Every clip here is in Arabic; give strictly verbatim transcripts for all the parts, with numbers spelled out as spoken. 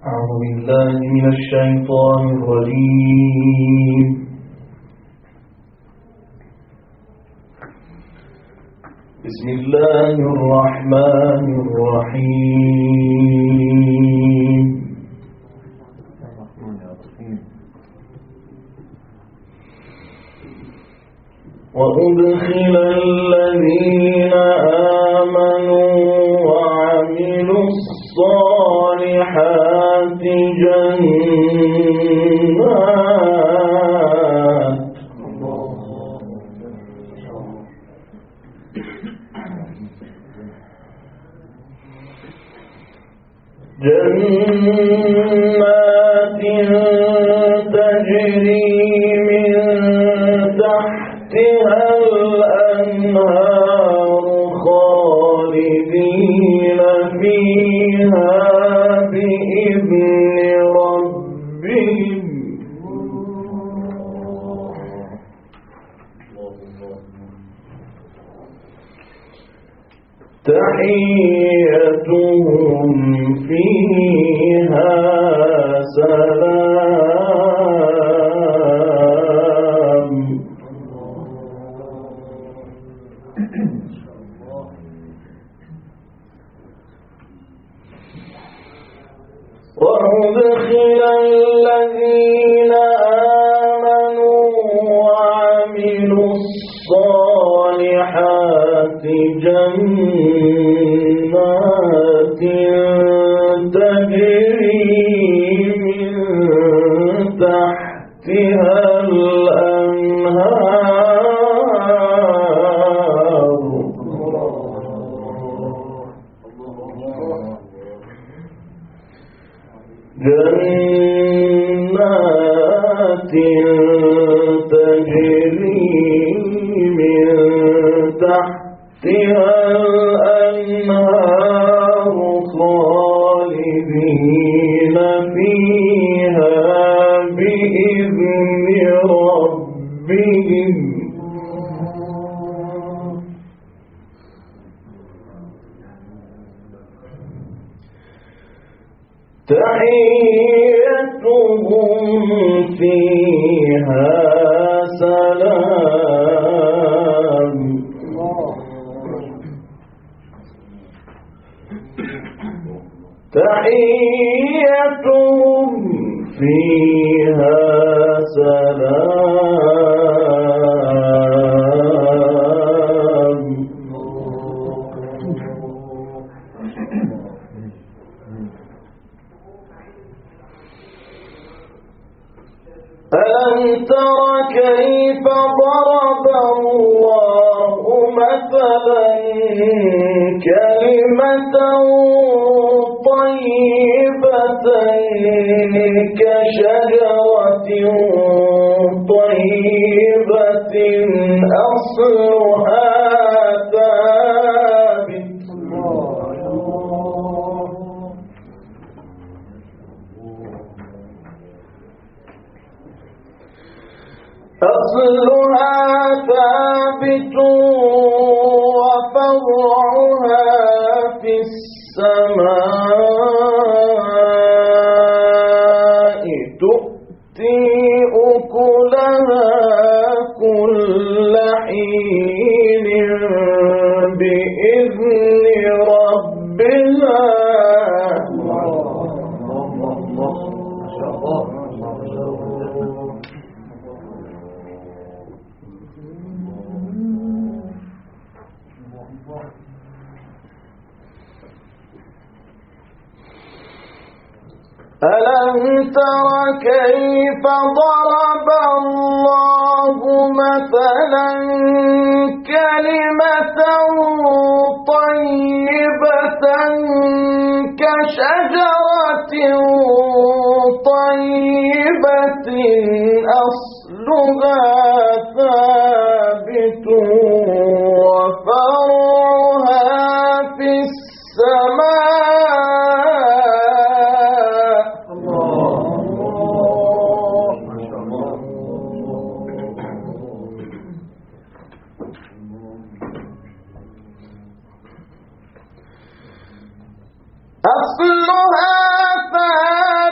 أعوذ بالله من الشيطان الرجيم. بسم الله الرحمن الرحيم. وأدخل الذين آمنوا وعملوا الصالحات جنات جنات تجري من تحتها الأنهار خالدين فيها بإذن ربهم تحيتهم فيها سلام وأدخل الذين آمنوا وعملوا الصالحات جنات تجري من تحتها الأنهار جنات تجري من تحتها الأنهار خالدين فيها بإذن ربهم تحيتهم فيها سلام تحيتهم فيها سلام ألم تر كيف ضرب الله مثلا كلمة طيبة كشجرة طيبة أصلها ثابت أصلها ثابت وفرعها في السماء تؤتي أكلها كل حين بإذن ربها ألم تر كيف ضرب الله مثلا كلمة طيبة كشجرة طيبة أصلها ثابت وفرعها في السماء أصلها ثابت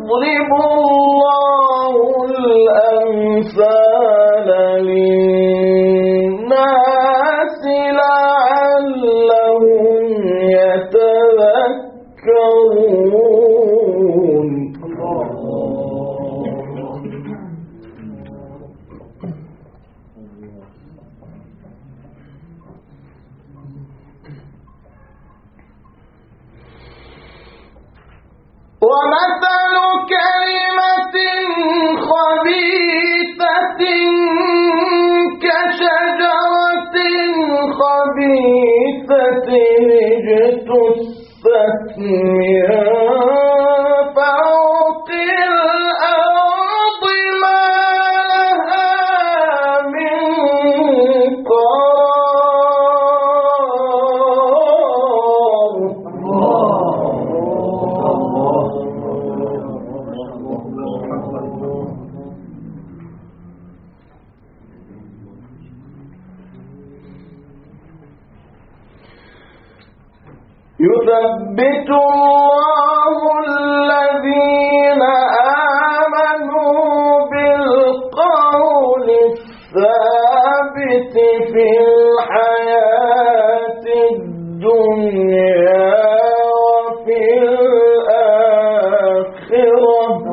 ويضرب الله الأمثال للناس لعلهم يتذكرون. ومثل كلمة خبيثة كشجرة خبيثة اجتثت من فوق الأرض ما لها من يثبت الله الذين آمنوا بالقول الثابت في الحياة الدنيا وفي الآخرة.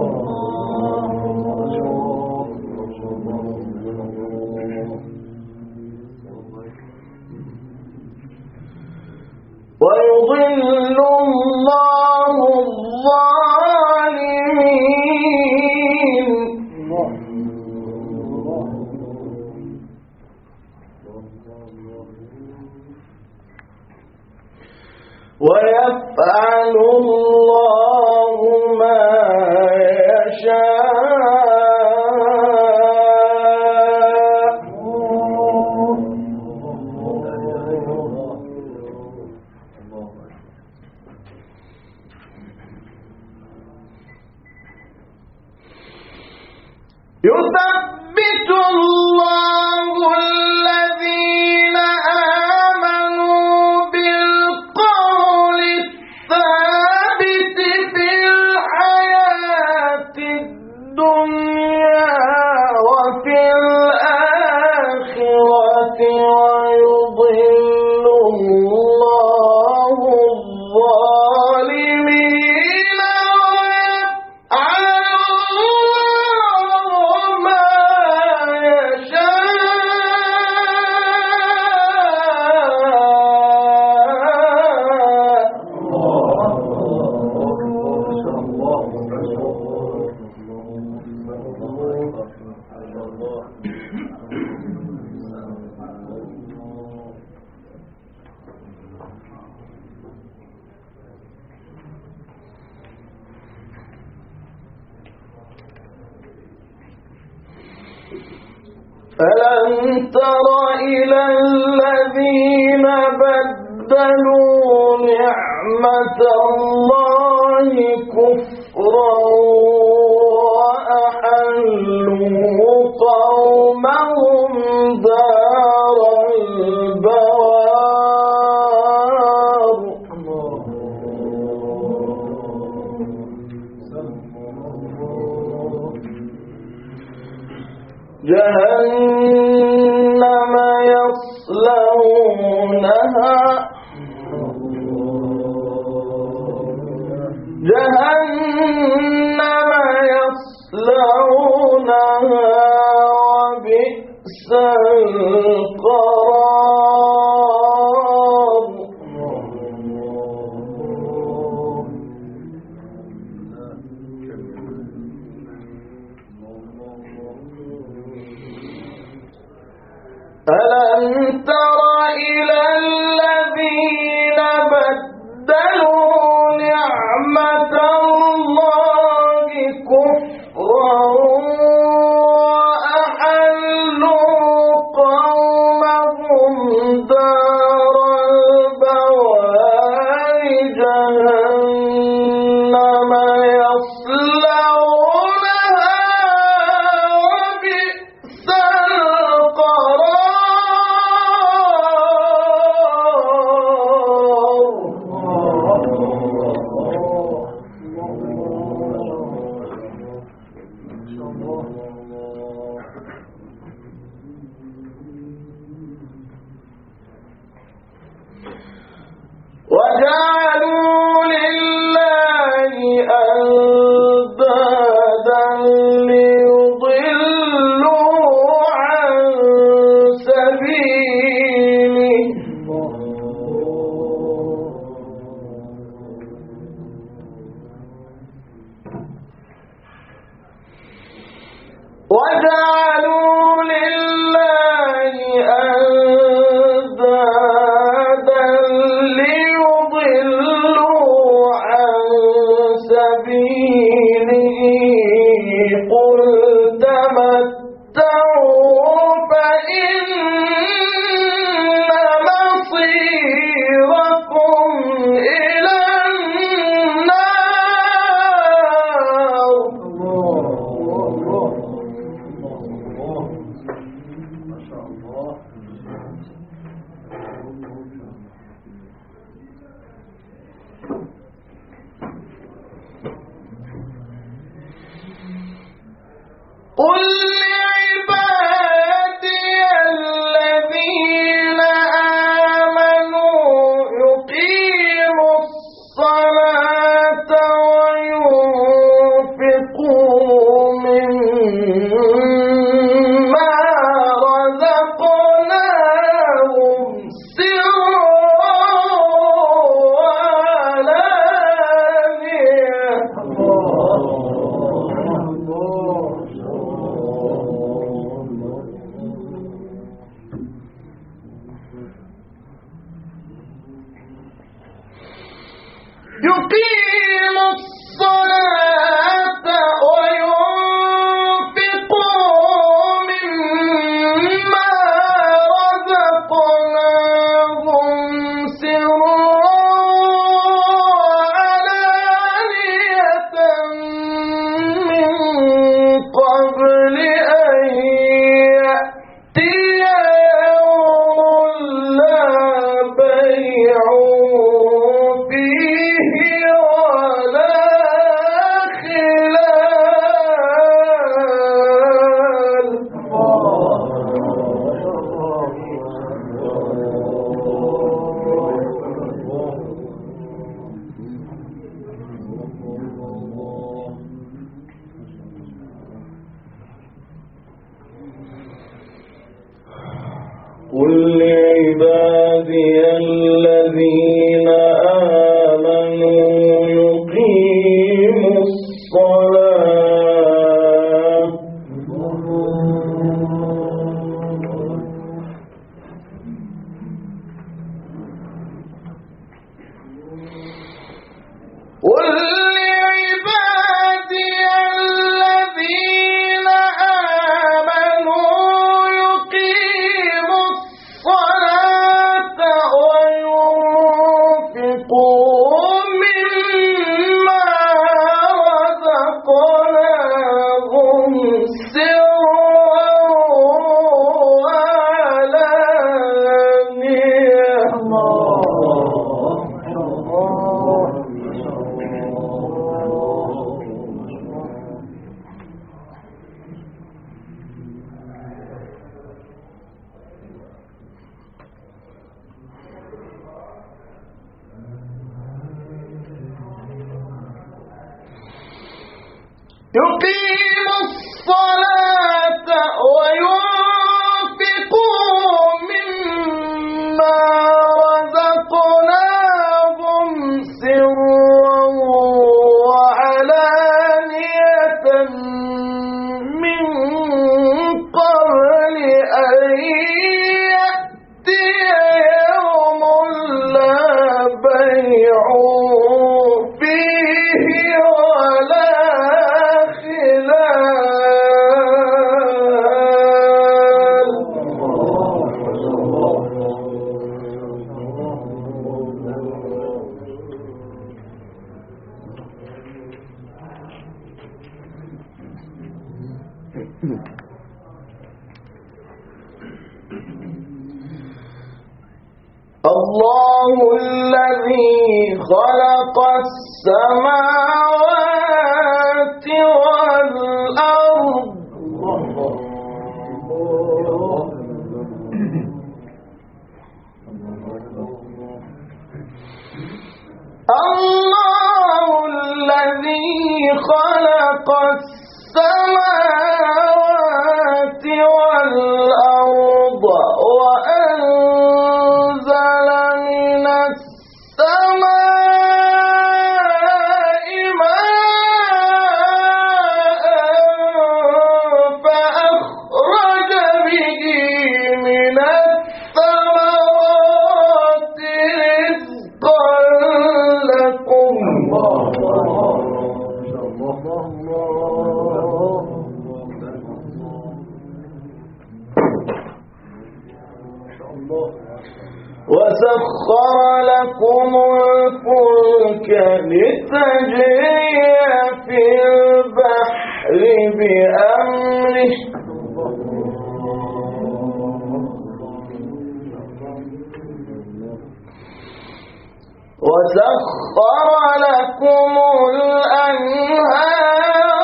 ويضل الله الظالمين ويفعل الله ما يشاء. يثبت الله الذين آمنوا بالقول الثابت في الحياة الدنيا وفي الآخرة ويضل الله الظالمين ألم تر إلى الذين بدلوا نعمة الله كفرا وأحلوا قومهم دار البوار. جهنم يصلونها جهنم يصلونها وبئس القرار. ألم تر إلى الذين يقيم الصلاة وينفقوا مما رزقناهم سرا وعلانية من قبل أن يأتي يوم لا بيع فيه ولا قل لعبادي الذين آمنوا يقيموا الصلاة قل لعبادي الذين آمنوا يقيموا الصلاة وينفقوا مما رزقناهم سرا وعلانية يقيم الصلاة وينفقوا مما رزقناهم سرا وعلانية من قبل أن يأتي يوم لا بيع فيه ولا الله الذي خلق السماوات والأرض الله الذي خلق السماوات والأرض وأنزل من السماء ماء فأخرج به من الثمرات رزقا لكم وسخر لكم الفلك لتجري في البحر بأمره وسخر لكم الأنهار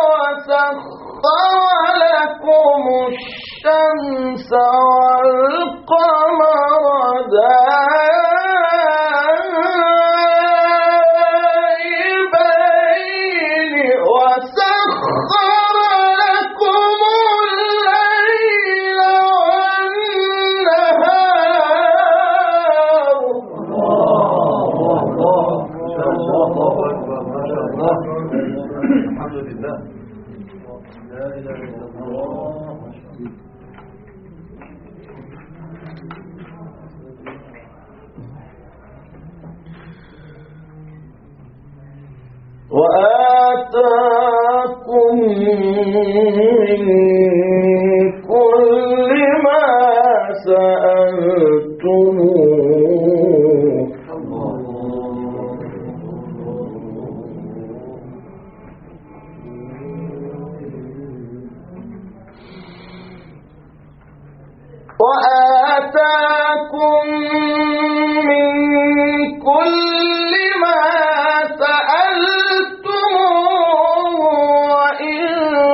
وسخر لكم الشمس والقمر دائبين وسخر لكم الليل والنهار الحمد لله لا إله إلا الله. وآتاكم من كل ما سألتموه وآتاكم من كل ما سألتموه وإن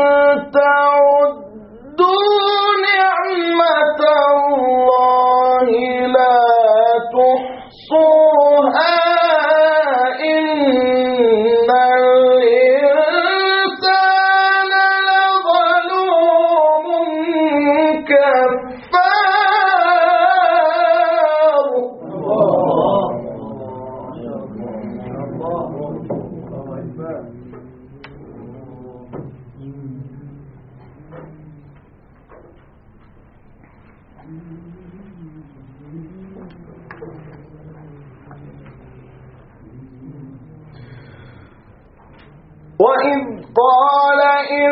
تعدوا نعمة الله لا تحصوها إن الإنسان لظلوم كفار. وإذ قال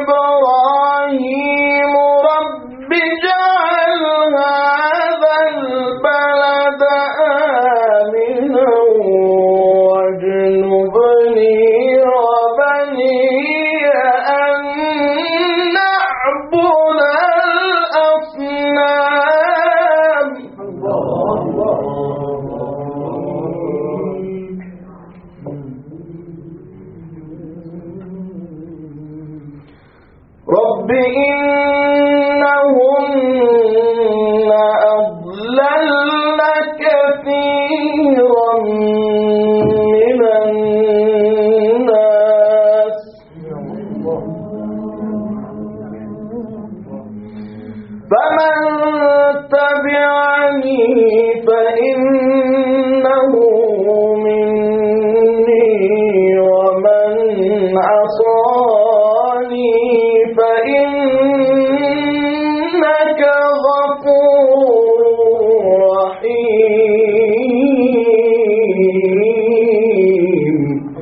إبراهيم رب اجعل هذا البلد آمنا واجنبني وبني أن نعبد الأصنام. رب إنهن أضللن كثيرا من الناس فمن تبعني فإنه مني ومن عصاني فإنك غفور رحيم.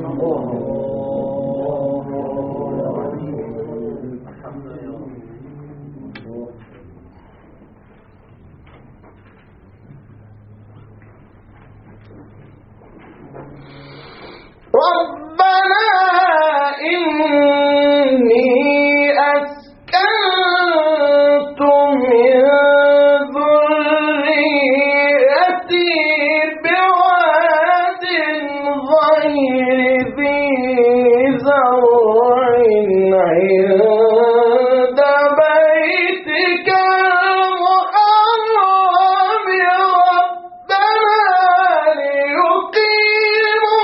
ربنا إني أسكنت من ذريتي بواد غير ذي زرع عند بيتك المحرم ربنا ليقيموا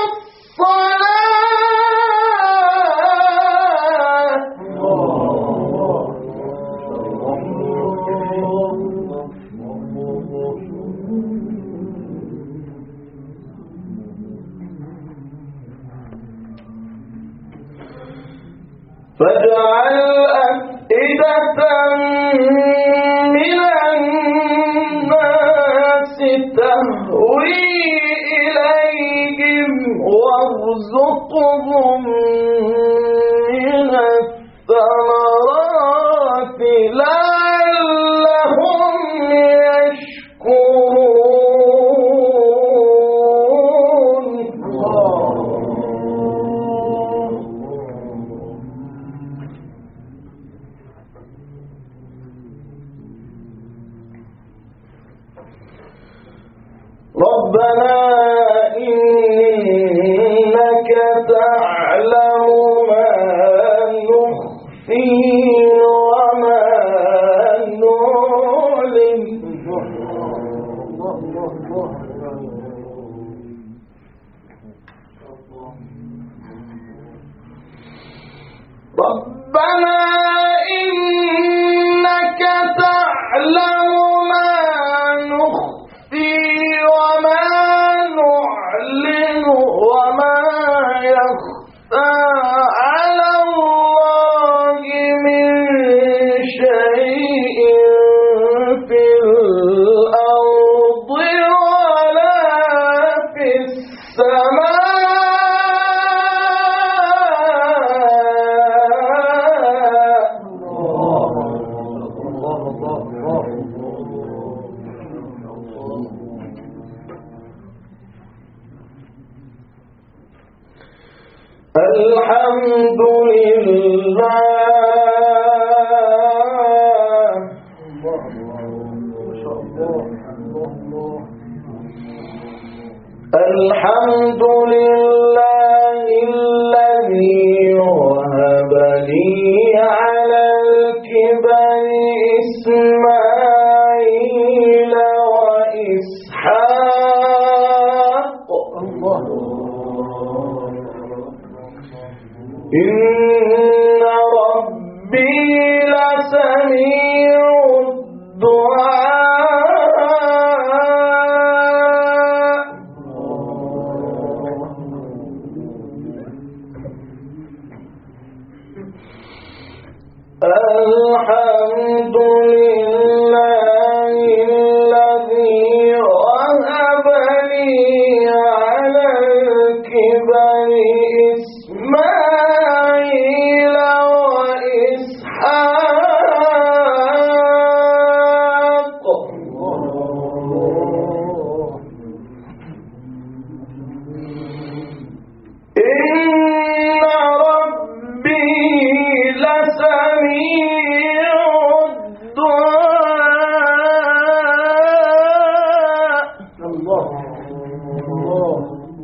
فاجعل أفئدة من الناس تهوي إليهم وارزقهم من الثمرات لعلهم يشكرون. ربنا إنك تعلم ما نخفي وما نعلن ربنا إنك تعلم ما نخفي وما نعلن وما يخفى على الله من شيء في الأرض ولا في السماء الحمد لله الحمد لله الذي وهب لي على الكبر إسماعيل وإسحاق إن ربي لسميع الدعاء الحمد لله الذي وهب لي على الكبر إسماعيل وإسحاق إن ربي لسميع الدعاء الله الله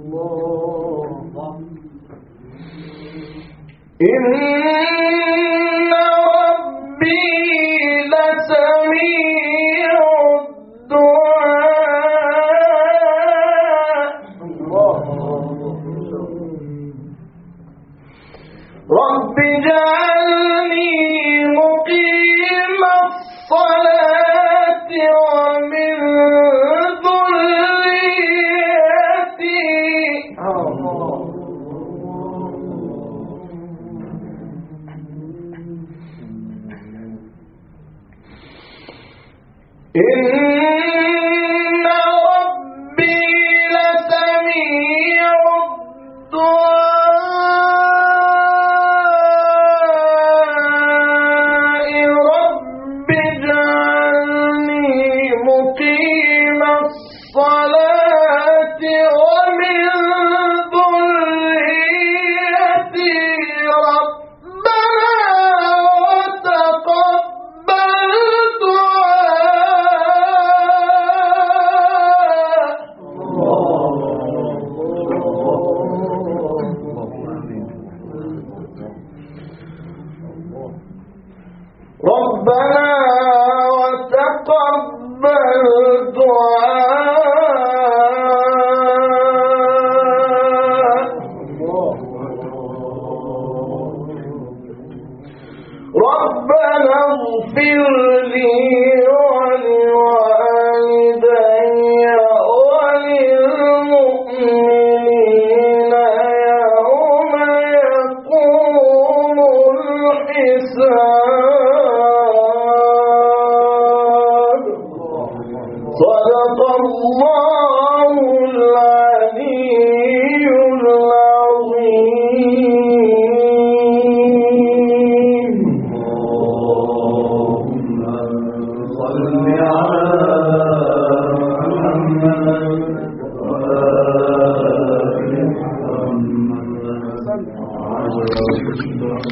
إن ربي لسميع الدعاء رب اجعلني مقيم الصلاة ومن ذريتي إن ربي لسميع الدعاء رب اجعلني مقيم الصلاة ومن ذريتي ربنا وتقبل ربنا وتقبل دعاء ربنا اغفر